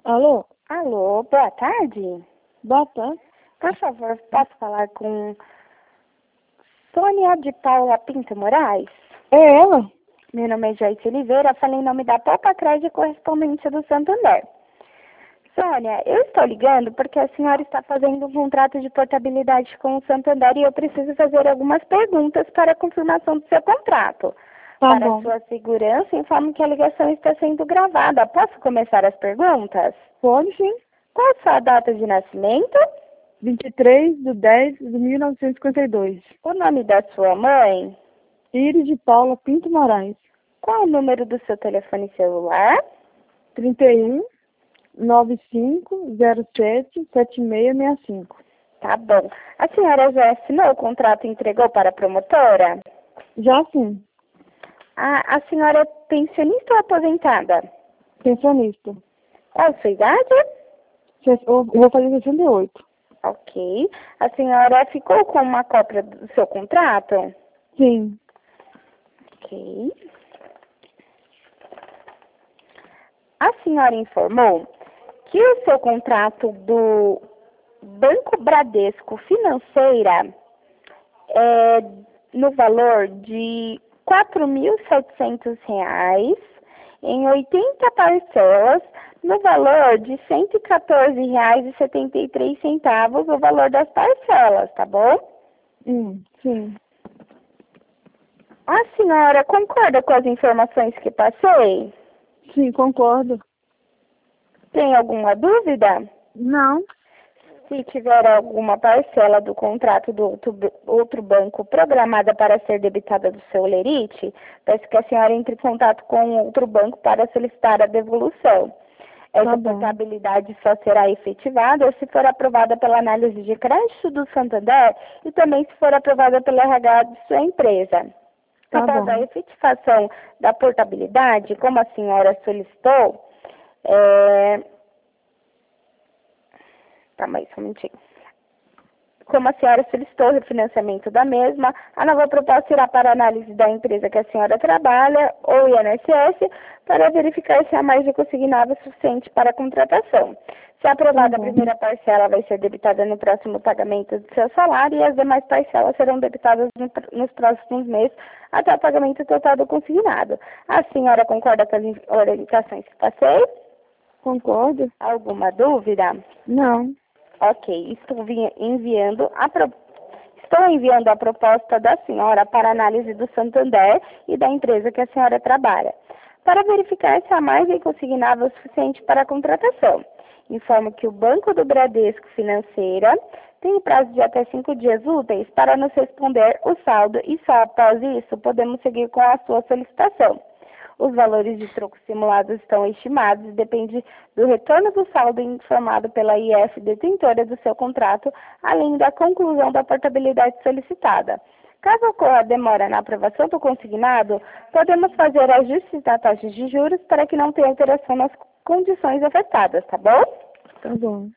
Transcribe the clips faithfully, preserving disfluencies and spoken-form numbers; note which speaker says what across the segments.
Speaker 1: Alô?
Speaker 2: Alô, boa tarde.
Speaker 1: Boa tarde.
Speaker 2: Por favor, posso falar com Sônia de Paula Pinto Moraes?
Speaker 1: É ela?
Speaker 2: Meu nome é Joyce Oliveira, falei em nome da Poupa Crédito Correspondente do Santander. Sônia, eu estou ligando porque a senhora está fazendo um contrato de portabilidade com o Santander e eu preciso fazer algumas perguntas para a confirmação do seu contrato.
Speaker 1: Tá
Speaker 2: Para
Speaker 1: bom.
Speaker 2: sua segurança, informo que a ligação está sendo gravada. Posso começar as perguntas?
Speaker 1: Pode sim.
Speaker 2: Qual a sua data de nascimento?
Speaker 1: vinte e três de dez de mil novecentos e cinquenta e dois.
Speaker 2: O nome da sua mãe?
Speaker 1: Iris de Paula Pinto Moraes.
Speaker 2: Qual o número do seu telefone celular?
Speaker 1: trinta e um, noventa e cinco, zero sete, setenta e seis sessenta e cinco.
Speaker 2: Tá bom. A senhora já assinou o contrato e entregou para a promotora?
Speaker 1: Já sim.
Speaker 2: A, a senhora é pensionista ou aposentada?
Speaker 1: Pensionista.
Speaker 2: Qual a sua idade?
Speaker 1: Se- Eu vou fazer sessenta e oito.
Speaker 2: Ok. A senhora ficou com uma cópia do seu contrato?
Speaker 1: Sim.
Speaker 2: Ok. A senhora informou que o seu contrato do Banco Bradesco Financeira é no valor de quatro mil e setecentos reais em oitenta parcelas, no valor de cento e quatorze reais e setenta e três centavos o valor das parcelas, tá bom?
Speaker 1: Hum, sim.
Speaker 2: A senhora concorda com as informações que passei?
Speaker 1: Sim, concordo.
Speaker 2: Tem alguma dúvida?
Speaker 1: Não.
Speaker 2: Se tiver alguma parcela do contrato do outro, outro banco programada para ser debitada do seu lerite, peço que a senhora entre em contato com outro banco para solicitar a devolução. Essa
Speaker 1: Tá bom.
Speaker 2: portabilidade só será efetivada se for aprovada pela análise de crédito do Santander e também se for aprovada pelo R H de sua empresa.
Speaker 1: Tá
Speaker 2: Após
Speaker 1: bom.
Speaker 2: a efetivação da portabilidade, como a senhora solicitou, é... Tá, mais um minutinho. Como a senhora solicitou o refinanciamento da mesma, a nova proposta irá para a análise da empresa que a senhora trabalha, ou I N S S, para verificar se a margem consignável é suficiente para a contratação. Se aprovada,
Speaker 1: Tá
Speaker 2: a
Speaker 1: bom.
Speaker 2: primeira parcela vai ser debitada no próximo pagamento do seu salário e as demais parcelas serão debitadas no, nos próximos meses até o pagamento total do consignado. A senhora concorda com as orientações que passei?
Speaker 1: Concordo?
Speaker 2: Alguma dúvida?
Speaker 1: Não.
Speaker 2: Ok, estou vi- enviando a pro... estou enviando a proposta da senhora para análise do Santander e da empresa que a senhora trabalha, para verificar se a margem consignável é suficiente para a contratação. Informo que o Banco do Bradesco Financeira tem prazo de até cinco dias úteis para nos responder o saldo e só após isso podemos seguir com a sua solicitação. Os valores de troco simulados estão estimados e depende do retorno do saldo informado pela I F detentora do seu contrato, além da conclusão da portabilidade solicitada. Caso ocorra demora na aprovação do consignado, podemos fazer ajustes da taxa de juros para que não tenha alteração nas condições afetadas, tá bom?
Speaker 1: Tá bom.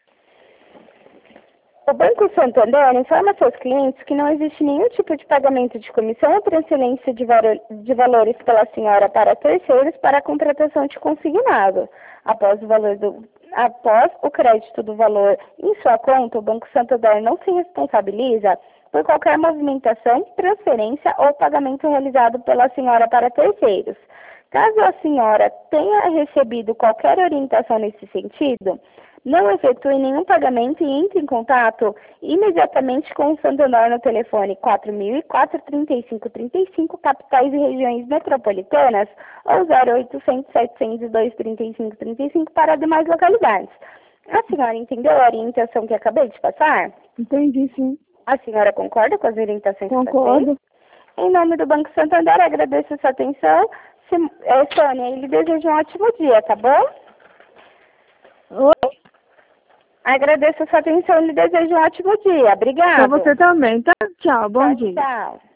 Speaker 2: O Banco Santander informa seus clientes que não existe nenhum tipo de pagamento de comissão ou transferência de, valo- de valores pela senhora para terceiros para a contratação de consignado. Após o, valor do, após o crédito do valor em sua conta, o Banco Santander não se responsabiliza por qualquer movimentação, transferência ou pagamento realizado pela senhora para terceiros. Caso a senhora tenha recebido qualquer orientação nesse sentido, não efetue nenhum pagamento e entre em contato imediatamente com o Santander no telefone quatro mil e quatro, trinta e cinco trinta e cinco, capitais e regiões metropolitanas, ou zero oitocentos, setecentos e dois, trinta e cinco trinta e cinco para demais localidades. A senhora entendeu a orientação que acabei de passar?
Speaker 1: Entendi, sim.
Speaker 2: A senhora concorda com as orientações que passei?
Speaker 1: Concordo.
Speaker 2: Em nome do Banco Santander, agradeço a sua atenção. Sim, é, Sônia, e lhe desejo um ótimo dia, tá bom?
Speaker 1: Oi?
Speaker 2: Agradeço a sua atenção e lhe desejo um ótimo dia.
Speaker 1: Pra
Speaker 2: Obrigada.
Speaker 1: você também, tá? Tchau, bom
Speaker 2: Tchau,
Speaker 1: dia.
Speaker 2: tchau.